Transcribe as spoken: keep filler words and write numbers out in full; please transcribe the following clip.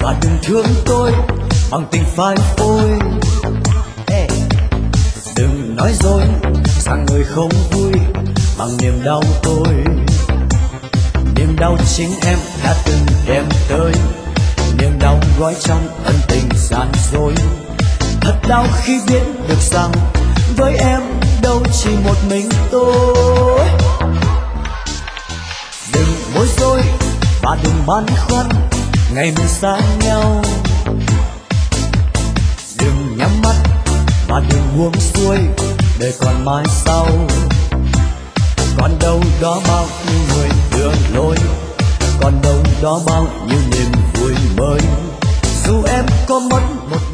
và đừng thương tôi bằng tình phai phôi. Hey. Đừng nói dối rằng người không vui bằng niềm đau tôi. Niềm đau chính em đã từng đem tới, niềm đau gói trong ân tình gian dối. Thật đau khi biết được rằng với em đâu chỉ một mình tôi. Đừng bối rối và đừng băn khoăn ngày mình xa nhau. Đừng nhắm mắt và đừng buông xuôi, đời còn mãi sau. Còn đâu đó bao nhiêu người đường lối, còn đâu đó bao nhiêu niềm vui mới. Dù em có mất một